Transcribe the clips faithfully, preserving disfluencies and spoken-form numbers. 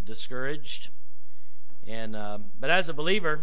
discouraged. And um, but as a believer,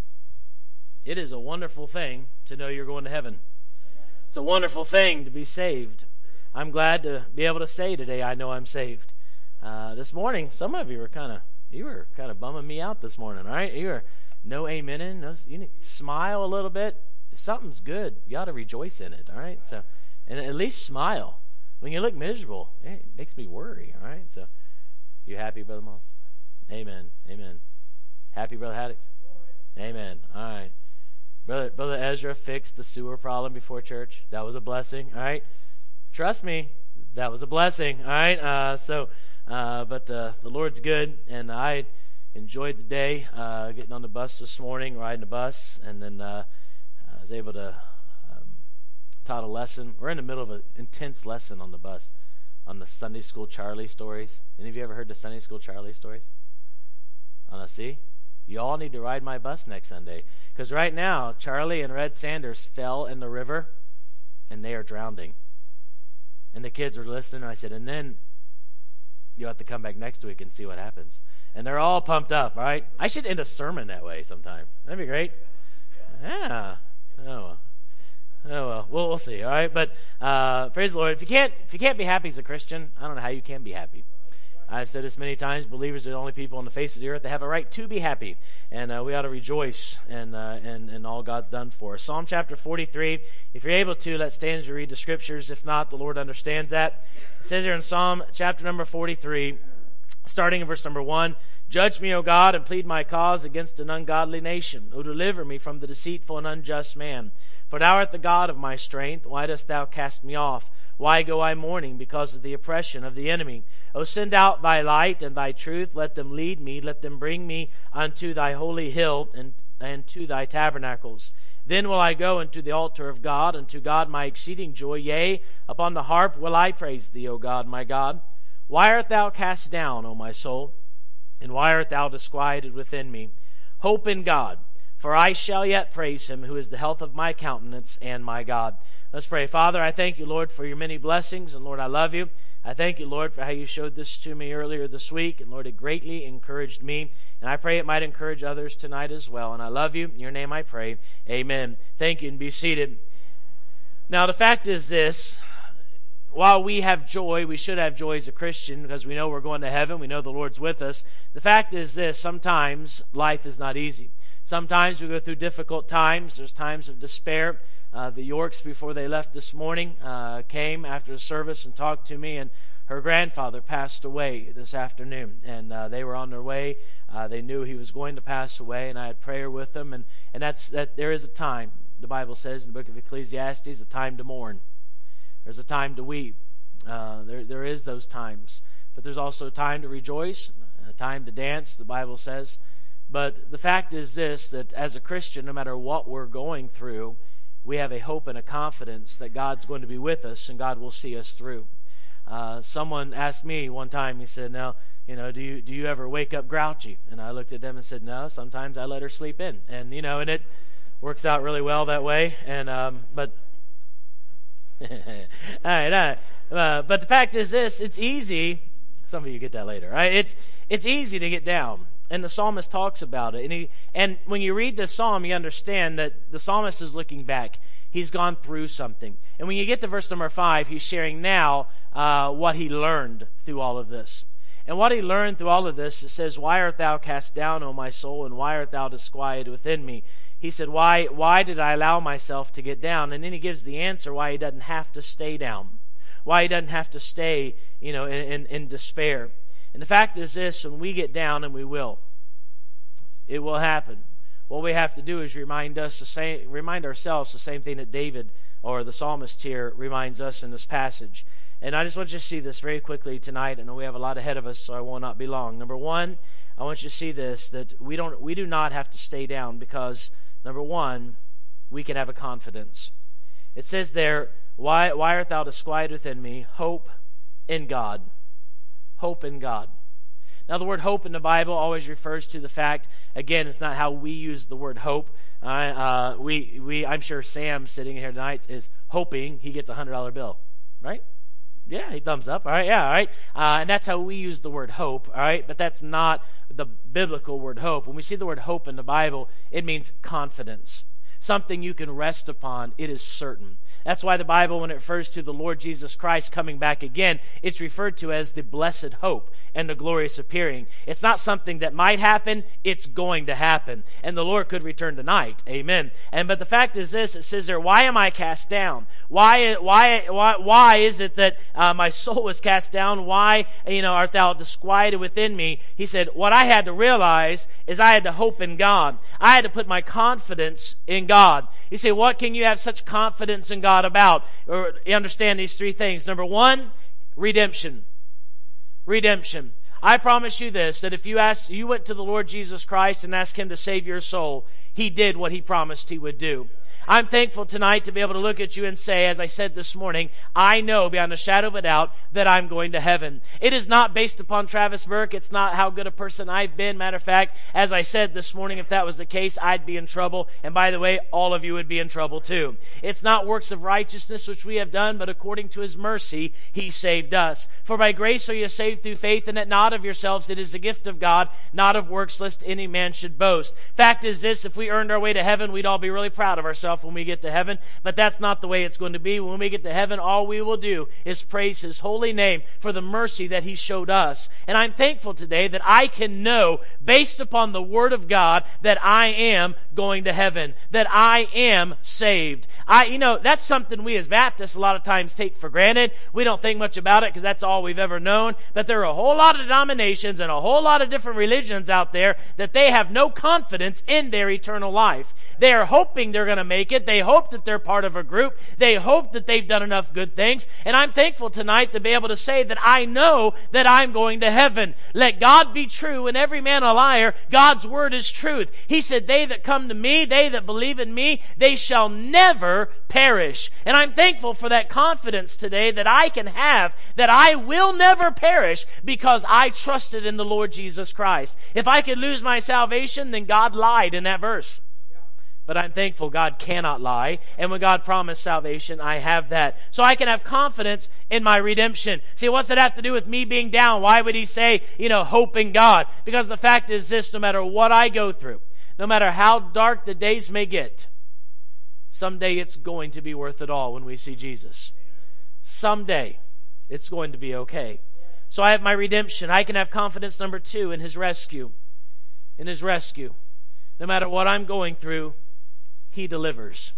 it is a wonderful thing to know you're going to heaven. It's a wonderful thing to be saved. I'm glad to be able to say today, I know I'm saved. Uh, this morning, some of you were kind of you were kind of bumming me out this morning, right? You were no amening, no, you need, smile a little bit. If something's good, you ought to rejoice in it, all right? So, and at least smile. When you look miserable, it makes me worry, all right? So, you happy, Brother Moss? Amen, amen. Happy, Brother Haddix? Amen, all right. Brother, Brother Ezra fixed the sewer problem before church. That was a blessing, all right? Trust me, that was a blessing, all right? Uh, so, uh, but uh, the Lord's good, and I enjoyed the day, uh, getting on the bus this morning, riding the bus, and then uh, I was able to um, taught a lesson. We're in the middle of an intense lesson on the bus on the Sunday School Charlie stories. Any of you ever heard the Sunday School Charlie stories? On a see? You all need to ride my bus next Sunday, because right now Charlie and Red Sanders fell in the river, and they are drowning. And the kids were listening, and I said, and then you'll have to come back next week and see what happens. And they're all pumped up, all right? I should end a sermon that way sometime. That'd be great. Yeah. Oh, well. Oh, well. Well, we'll see, all right? But uh, praise the Lord. If you can't if you can't be happy as a Christian, I don't know how you can be happy. I've said this many times, believers are the only people on the face of the earth that have a right to be happy. And uh, we ought to rejoice in, uh, in, in all God's done for us. Psalm chapter forty-three, if you're able to, let's stand as we read the scriptures. If not, the Lord understands that. It says here in Psalm chapter number forty-three, starting in verse number one, Judge me, O God, and plead my cause against an ungodly nation. O deliver me from the deceitful and unjust man. For thou art the God of my strength. Why dost thou cast me off? Why go I mourning because of the oppression of the enemy? O send out thy light and thy truth. Let them lead me. Let them bring me unto thy holy hill and, and to thy tabernacles. Then will I go unto the altar of God, unto God my exceeding joy. Yea, upon the harp will I praise thee, O God, my God. Why art thou cast down, O my soul? And why art thou disquieted within me? Hope in God, for I shall yet praise him, who is the health of my countenance and my God. Let's pray. Father, I thank you, Lord, for your many blessings, and Lord, I love you. I thank you, Lord, for how you showed this to me earlier this week, and Lord, it greatly encouraged me, and I pray it might encourage others tonight as well. And I love you. In your name I pray. Amen. Thank you, and be seated. Now, the fact is this. While we have joy, we should have joy as a Christian because we know we're going to heaven. We know the Lord's with us. The fact is this. Sometimes life is not easy. Sometimes we go through difficult times. There's times of despair. Uh, the Yorks, before they left this morning, uh, came after the service and talked to me, and her grandfather passed away this afternoon, and uh, they were on their way. Uh, they knew he was going to pass away, and I had prayer with them, and, and that's that. There is a time, the Bible says in the book of Ecclesiastes, a time to mourn. There's a time to weep. Uh, there, there is those times, but there's also a time to rejoice, a time to dance, the Bible says. But the fact is this, that as a Christian, no matter what we're going through, we have a hope and a confidence that God's going to be with us and God will see us through. Uh, someone asked me one time, he said, now, you know, do you do you ever wake up grouchy? And I looked at them and said, no, sometimes I let her sleep in. And, you know, and it works out really well that way. And um, But, all right, all right. Uh, but the fact is this, it's easy, some of you get that later, right? It's, it's easy to get down. And the psalmist talks about it. And, he, and when you read this psalm, you understand that the psalmist is looking back. He's gone through something. And when you get to verse number five, he's sharing now uh, what he learned through all of this. And what he learned through all of this, it says, why art thou cast down, O my soul, and why art thou disquieted within me? He said, why, why did I allow myself to get down? And then he gives the answer why he doesn't have to stay down. Why he doesn't have to stay, you know, in, in, in despair. And the fact is this, when we get down, and we will, it will happen. What we have to do is remind us the same, remind ourselves the same thing that David or the psalmist here reminds us in this passage. And I just want you to see this very quickly tonight. I know we have a lot ahead of us, so I will not be long. Number one, I want you to see this, that we don't, we do not have to stay down because, number one, we can have a confidence. It says there, why, why art thou disquieted within me? Hope in God. Hope in God. Now, the word hope in the Bible always refers to the fact, again, it's not how we use the word hope. Uh, uh, we, we, I'm sure Sam sitting here tonight is hoping he gets a one hundred dollar bill, right? Yeah, he thumbs up. All right, yeah, all right. Uh, and that's how we use the word hope, all right? But that's not the biblical word hope. When we see the word hope in the Bible, it means confidence. Something you can rest upon. It is certain. That's why the Bible, when it refers to the Lord Jesus Christ coming back again, it's referred to as the blessed hope and the glorious appearing. It's not something that might happen, it's going to happen. And the Lord could return tonight. Amen. And but the fact is this, it says there, why am I cast down? Why why why why is it that uh, my soul was cast down? Why, you know, art thou disquieted within me? He said, what I had to realize is I had to hope in God. I had to put my confidence in God. You say, what can you have such confidence in God about? Or you understand these three things. Number one, redemption. Redemption. I promise you this, that if you ask, you went to the Lord Jesus Christ and asked him to save your soul, he did what he promised he would do. I'm thankful tonight to be able to look at you and say, as I said this morning, I know beyond a shadow of a doubt that I'm going to heaven. It is not based upon Travis Burke. It's not how good a person I've been. Matter of fact, as I said this morning, if that was the case, I'd be in trouble. And by the way, all of you would be in trouble too. It's not works of righteousness which we have done, but according to his mercy, he saved us. For by grace are you saved through faith, and that not of yourselves. It is the gift of God, not of works, lest any man should boast. Fact is this, if we earned our way to heaven, we'd all be really proud of ourselves when we get to heaven, but that's not the way it's going to be. When we get to heaven, all we will do is praise his holy name for the mercy that he showed us. And I'm thankful today that I can know, based upon the word of God, that I am going to heaven, that I am saved. I, you know, that's something we as Baptists a lot of times take for granted. We don't think much about it because that's all we've ever known, but there are a whole lot of denominations and a whole lot of different religions out there that they have no confidence in their eternal life. They are hoping they're going to make it. They hope that they're part of a group. They hope that they've done enough good things. And I'm thankful tonight to be able to say that I know that I'm going to heaven. Let God be true and every man a liar. God's word is truth. He said, they that come to me, they that believe in me, they shall never perish. And I'm thankful for that confidence today that I can have, that I will never perish because I trusted in the Lord Jesus Christ. If I could lose my salvation, then God lied in that verse. But I'm thankful God cannot lie. And when God promised salvation, I have that. So I can have confidence in my redemption. See, what's that have to do with me being down? Why would he say, you know, hope in God? Because the fact is this, no matter what I go through, no matter how dark the days may get, someday it's going to be worth it all when we see Jesus. Someday it's going to be okay. So I have my redemption. I can have confidence, number two, in his rescue. In his rescue. No matter what I'm going through, he delivers.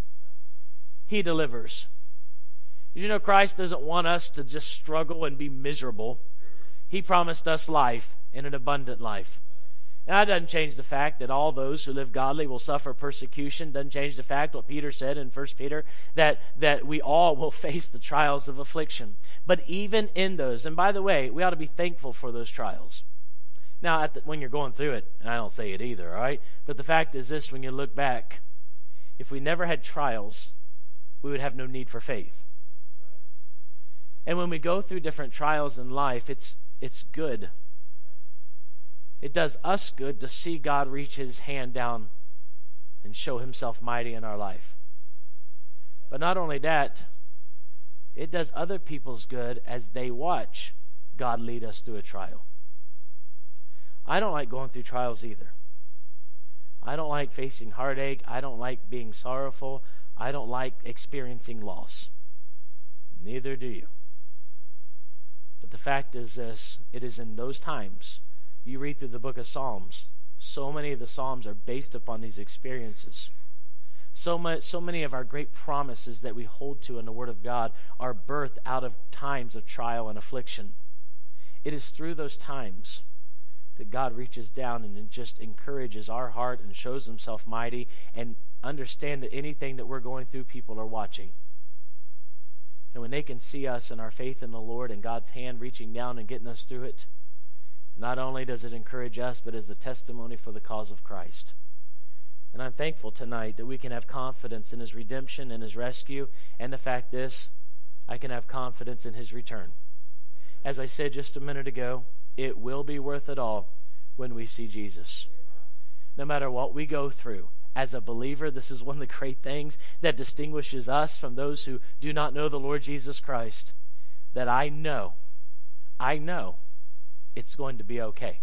He delivers. You know, Christ doesn't want us to just struggle and be miserable. He promised us life and an abundant life. Now, that doesn't change the fact that all those who live godly will suffer persecution. Doesn't change the fact what Peter said in First Peter, that, that we all will face the trials of affliction. But even in those, and by the way, we ought to be thankful for those trials. Now, at the, when you're going through it, and I don't say it either, all right? But the fact is this, when you look back, if we never had trials, we would have no need for faith. And when we go through different trials in life, it's it's good. It does us good to see God reach his hand down and show himself mighty in our life. But not only that, it does other people's good as they watch God lead us through a trial. I don't like going through trials either. I don't like facing heartache. I don't like being sorrowful. I don't like experiencing loss. Neither do you. But the fact is this, it is in those times, you read through the book of Psalms, so many of the Psalms are based upon these experiences. So much, so many of our great promises that we hold to in the Word of God are birthed out of times of trial and affliction. It is through those times that God reaches down and just encourages our heart and shows himself mighty, and understand that anything that we're going through, people are watching. And when they can see us and our faith in the Lord and God's hand reaching down and getting us through it, not only does it encourage us, but is a testimony for the cause of Christ. And I'm thankful tonight that we can have confidence in his redemption and his rescue, and the fact this, I can have confidence in his return. As I said just a minute ago, it will be worth it all when we see Jesus. No matter what we go through, as a believer, this is one of the great things that distinguishes us from those who do not know the Lord Jesus Christ. that I know, I know it's going to be okay.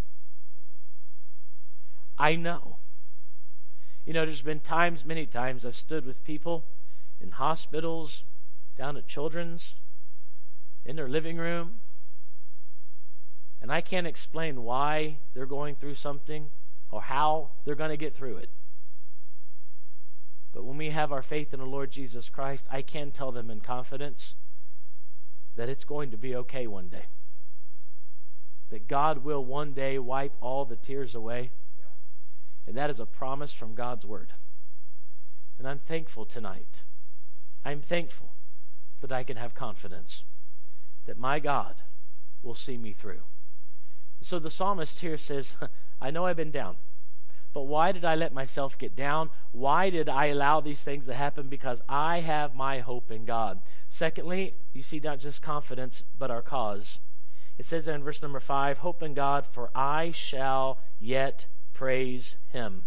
I know. You know, there's been times, many times, I've stood with people in hospitals, down at children's, in their living room, and I can't explain why they're going through something or how they're going to get through it. But when we have our faith in the Lord Jesus Christ, I can tell them in confidence that it's going to be okay one day. That God will one day wipe all the tears away. And that is a promise from God's Word. And I'm thankful tonight. I'm thankful that I can have confidence that my God will see me through. So the psalmist here says, I know I've been down, but why did I let myself get down? Why did I allow these things to happen? Because I have my hope in God. Secondly, you see not just confidence, but our cause. It says there in verse number five, hope in God, for I shall yet praise Him.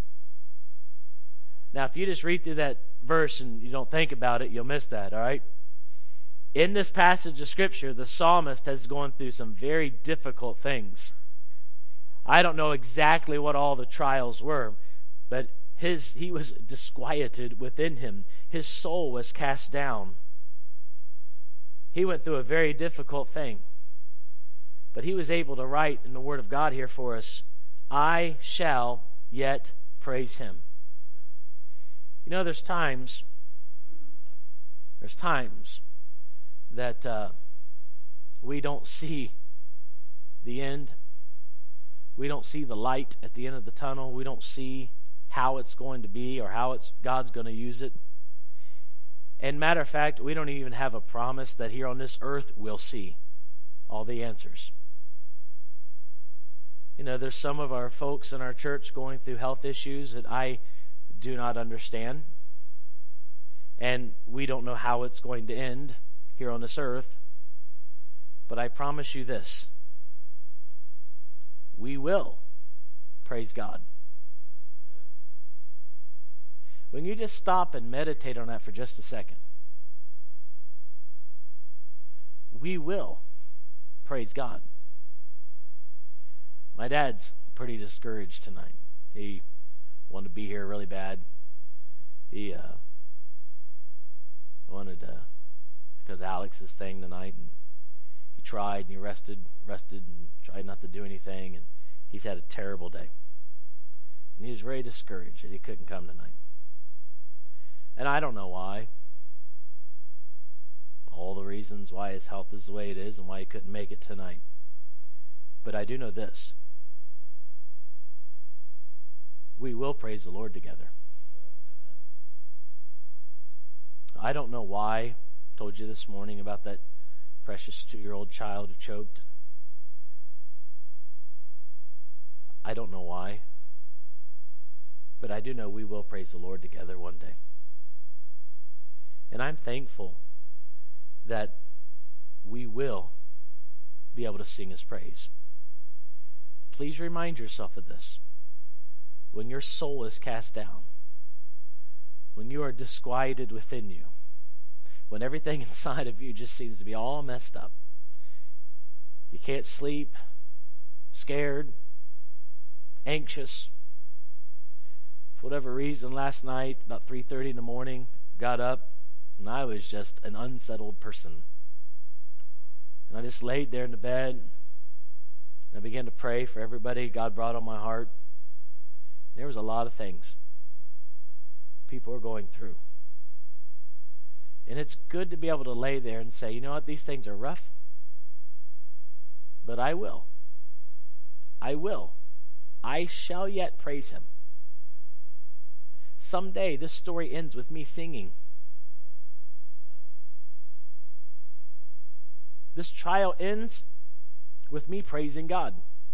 Now, if you just read through that verse and you don't think about it, you'll miss that, all right? In this passage of Scripture, the psalmist has gone through some very difficult things. I don't know exactly what all the trials were, but his he was disquieted within him. His soul was cast down. He went through a very difficult thing. But he was able to write in the Word of God here for us, I shall yet praise Him. You know, there's times, there's times that uh, we don't see the end. We don't see the light at the end of the tunnel. We don't see how it's going to be or how it's God's going to use it. And matter of fact, we don't even have a promise that here on this earth we'll see all the answers. You know, there's some of our folks in our church going through health issues that I do not understand. And we don't know how it's going to end here on this earth. But I promise you this. We will praise God. When you just stop and meditate on that for just a second, we will praise God. My dad's pretty discouraged tonight. He wanted to be here really bad. He uh, wanted to, because Alex's thing tonight, and he tried and he rested, rested and tried not to do anything, and he's had a terrible day. And he was very discouraged that he couldn't come tonight. And I don't know why. All the reasons why his health is the way it is and why he couldn't make it tonight. But I do know this. We will praise the Lord together. I don't know why. I told you this morning about that precious two-year-old child who choked. I don't know why. But I do know we will praise the Lord together one day. And I'm thankful that we will be able to sing His praise. Please remind yourself of this. When your soul is cast down, when you are disquieted within you, when everything inside of you just seems to be all messed up, you can't sleep, scared, anxious, for whatever reason, last night, about three thirty in the morning, got up, and I was just an unsettled person. And I just laid there in the bed, and I began to pray for everybody God brought on my heart. There was a lot of things people are going through. And it's good to be able to lay there and say, you know what, these things are rough, but I will. I will. I shall yet praise Him. Someday this story ends with me singing. This trial ends with me praising God.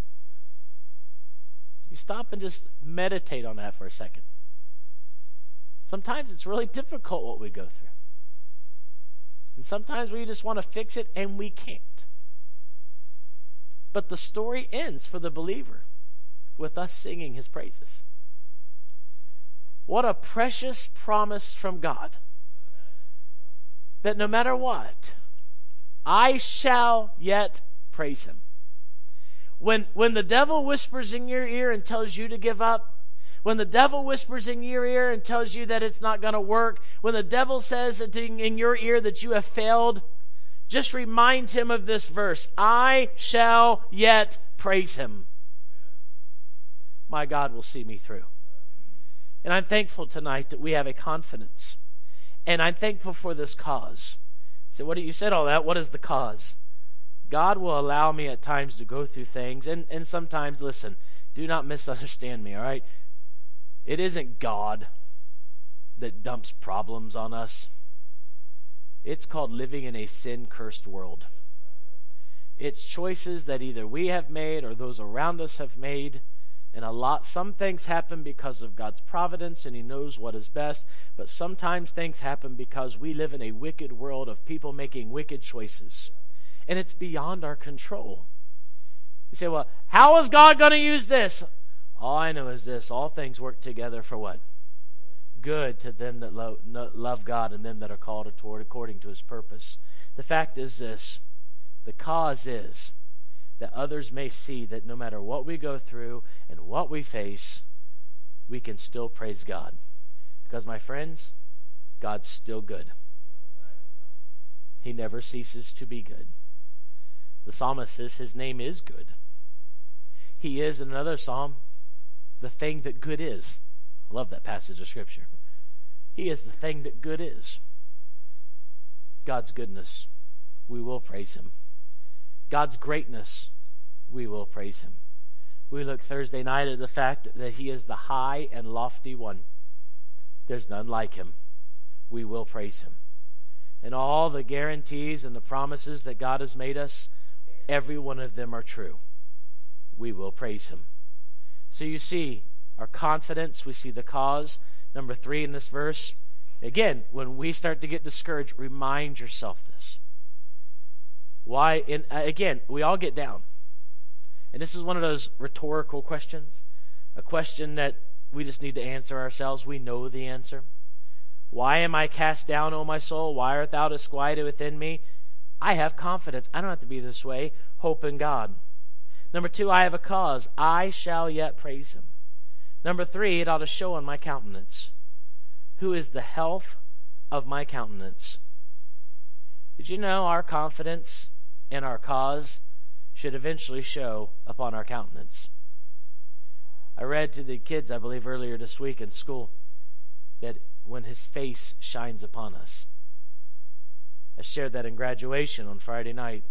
You stop and just meditate on that for a second. Sometimes it's really difficult what we go through. And sometimes we just want to fix it and we can't. But the story ends for the believer with us singing His praises. What a precious promise from God. That no matter what, I shall yet praise him. When, when the devil whispers in your ear and tells you to give up, when the devil whispers in your ear and tells you that it's not going to work, when the devil says in your ear that you have failed, just remind him of this verse. I shall yet praise him. My God will see me through. And I'm thankful tonight that we have a confidence. And I'm thankful for this cause. So what do you said all that? What is the cause? God will allow me at times to go through things. And, and sometimes, listen, do not misunderstand me, all right? It isn't God that dumps problems on us. It's called living in a sin-cursed world. It's choices that either we have made or those around us have made. And a lot, some things happen because of God's providence and he knows what is best. But sometimes things happen because we live in a wicked world of people making wicked choices. And it's beyond our control. You say, well, how is God going to use this? All I know is this. All things work together for what? Good to them that lo- no, love God and them that are called toward according to his purpose. The fact is this. The cause is that others may see that no matter what we go through and what we face, we can still praise God. Because, my friends, God's still good. He never ceases to be good. The psalmist says his name is good. He is, in another psalm, the thing that good is. I love that passage of Scripture. He is the thing that good is. God's goodness, we will praise him. God's greatness, we will praise him. We look Thursday night at the fact that he is the high and lofty one. There's none like him. We will praise him. And all the guarantees and the promises that God has made us, every one of them are true. We will praise him. So you see our confidence, we see the cause. Number three in this verse, again, when we start to get discouraged, remind yourself this. Why? And again, we all get down. And this is one of those rhetorical questions, a question that we just need to answer ourselves. We know the answer. Why am I cast down, O my soul? Why art thou disquieted within me? I have confidence. I don't have to be this way. Hope in God. Number two, I have a cause. I shall yet praise him. Number three, it ought to show on my countenance. Who is the health of my countenance? Did you know our confidence in our cause should eventually show upon our countenance? I read to the kids, I believe, earlier this week in school that when his face shines upon us. I shared that in graduation on Friday night.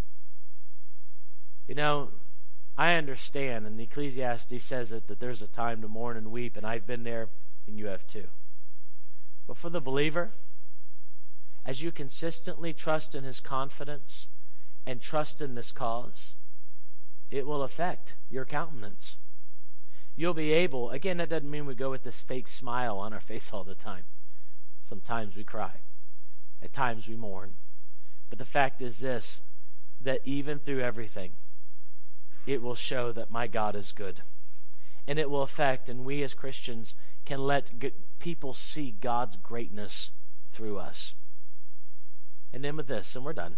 You know, I understand, and Ecclesiastes says it, that there's a time to mourn and weep, and I've been there, and you have too. But for the believer, as you consistently trust in his confidence and trust in this cause, it will affect your countenance. You'll be able, again, that doesn't mean we go with this fake smile on our face all the time. Sometimes we cry. At times we mourn. But the fact is this, that even through everything, it will show that my God is good. And it will affect, and we as Christians can let g- people see God's greatness through us. And then with this, and we're done.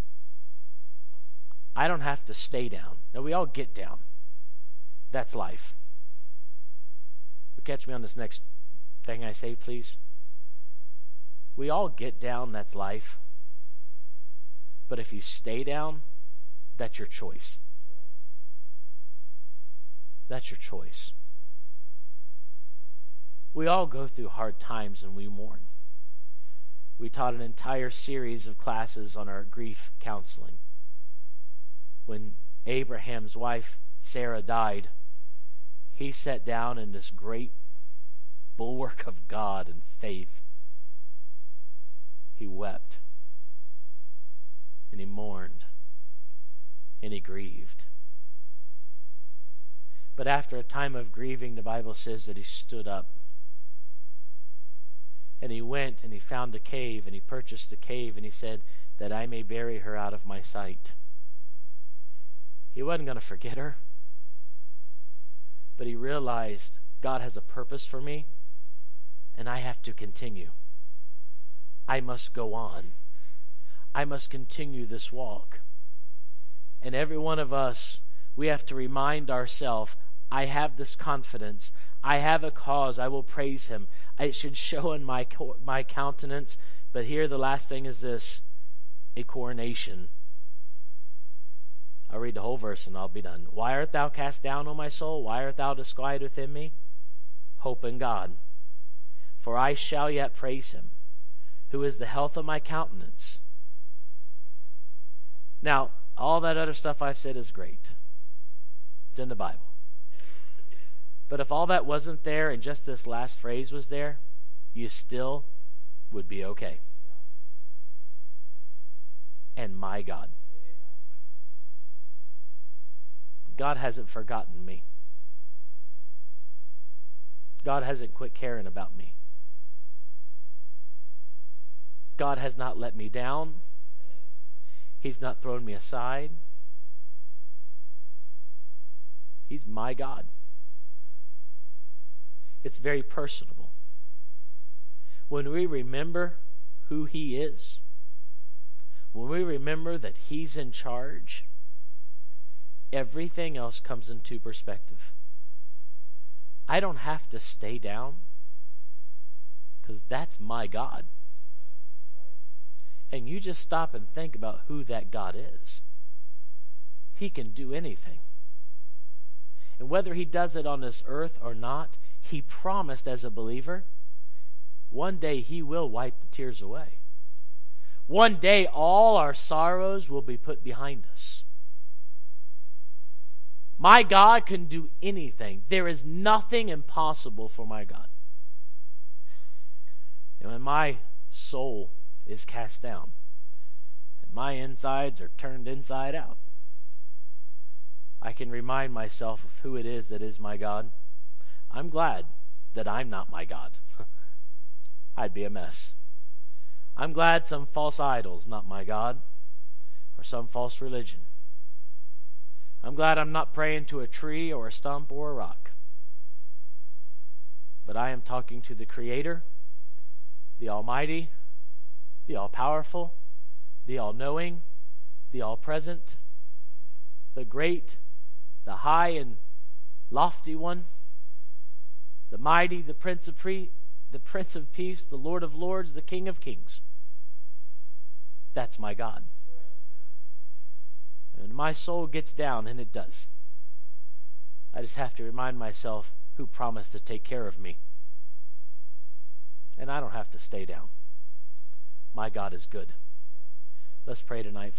I don't have to stay down. Now, we all get down. That's life. But catch me on this next thing I say, please. We all get down. That's life. But if you stay down, that's your choice. That's your choice. We all go through hard times and we mourn. We taught an entire series of classes on our grief counseling. When Abraham's wife, Sarah, died, he sat down in this great bulwark of God and faith. He wept, and he mourned, and he grieved. But after a time of grieving, the Bible says that he stood up. And he went and he found a cave, and he purchased a cave, and he said, that I may bury her out of my sight. He wasn't going to forget her. But he realized God has a purpose for me, and I have to continue. I must go on. I must continue this walk. And every one of us, we have to remind ourselves, I have this confidence. I have a cause. I will praise him. It should show in my, my countenance. But here the last thing is this, a coronation. I'll read the whole verse and I'll be done. Why art thou cast down, O my soul? Why art thou disquieted within me? Hope in God. For I shall yet praise him, who is the health of my countenance. Now, all that other stuff I've said is great. It's in the Bible. But if all that wasn't there and just this last phrase was there, you still would be okay. And my God. God hasn't forgotten me. God hasn't quit caring about me. God has not let me down. He's not thrown me aside. He's my God. It's very personable. When we remember who he is, when we remember that he's in charge, everything else comes into perspective. I don't have to stay down because that's my God. And you just stop and think about who that God is. He can do anything. And whether he does it on this earth or not, he promised as a believer, one day he will wipe the tears away. One day all our sorrows will be put behind us. My God can do anything. There is nothing impossible for my God. And when my soul is cast down and my insides are turned inside out, I can remind myself of who it is that is my God. I'm glad that I'm not my God. I'd be a mess. I'm glad some false idol's not my God or some false religion. I'm glad I'm not praying to a tree or a stump or a rock. But I am talking to the Creator, the Almighty, the all-powerful, the all-knowing, the all-present, the great, the high and lofty one, the mighty, the Prince of Pre- the Prince of Peace, the Lord of Lords, the King of Kings. That's my God. And my soul gets down, and it does. I just have to remind myself who promised to take care of me. And I don't have to stay down. My God is good. Let's pray tonight.